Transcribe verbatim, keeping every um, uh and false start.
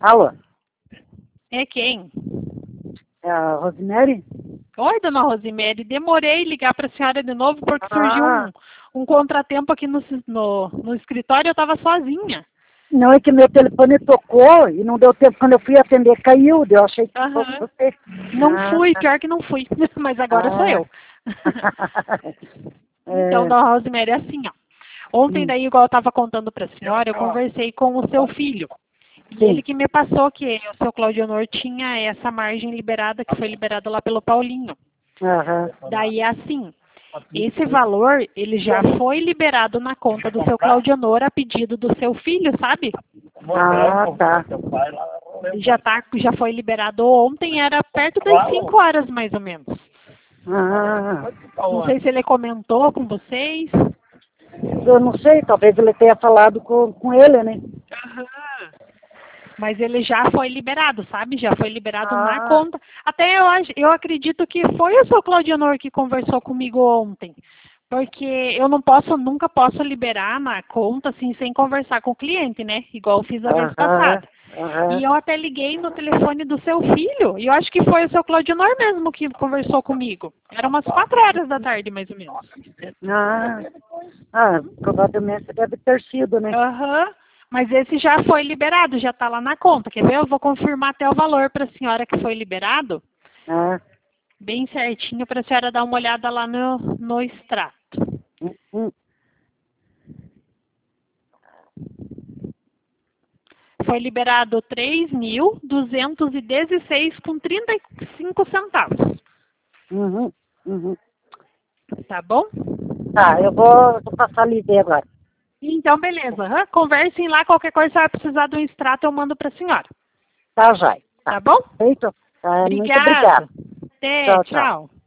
Alô, É quem? é a Rosemary? Oi, dona Rosemary. Demorei em ligar para a senhora de novo porque surgiu Ah, um, um contratempo aqui no, no, no escritório e eu estava sozinha. não, é que meu telefone tocou e não deu tempo. Quando eu fui atender, caiu. Eu achei que fosse Aham. você. Não Ah, fui, pior que não fui, mas agora sou ah. eu. Então, É, dona Rosemary, é assim, ó. Ontem, hum, daí, igual eu estava contando para a senhora, eu conversei com o seu filho. E ele sim. que me passou que o seu Claudionor tinha essa margem liberada, que foi liberada lá pelo Paulinho. Aham. Daí, assim, esse valor, ele já foi liberado na conta do seu Claudionor a pedido do seu filho, sabe? Ah, tá. Ele já, tá, já foi liberado ontem, era perto das cinco horas, mais ou menos. Ah, Não sei se ele comentou com vocês. eu não sei, talvez ele tenha falado com, com ele, né? Aham. Mas ele já foi liberado, sabe? Já foi liberado na Ah, conta. Até eu, ach- eu acredito que foi o seu Claudionor que conversou comigo ontem. Porque eu não posso, nunca posso liberar na conta assim sem conversar com o cliente, né? Igual eu fiz a vez aham, passada. E aham. eu até liguei no telefone do seu filho. E eu acho que foi o seu Claudionor mesmo que conversou comigo. Era umas quatro horas da tarde, mais ou menos. Ah, ah, provavelmente deve ter sido, né? Aham. Mas esse já foi liberado, já está lá na conta. Quer ver? Eu vou confirmar até o valor para a senhora que foi liberado, Ah, bem certinho, para a senhora dar uma olhada lá no, no extrato. hum, hum. Foi liberado três mil duzentos e dezesseis com trinta e cinco centavos. Uhum, uhum. Tá bom? Tá, eu vou, vou passar ali ver agora. Então, beleza. Aham. Conversem lá, qualquer coisa, se vai precisar do extrato, eu mando para a senhora. Tá, Jai. Tá. Tá bom? Feito? Tá, muito Obrigada. obrigado. Até, Tchau, tchau. tchau.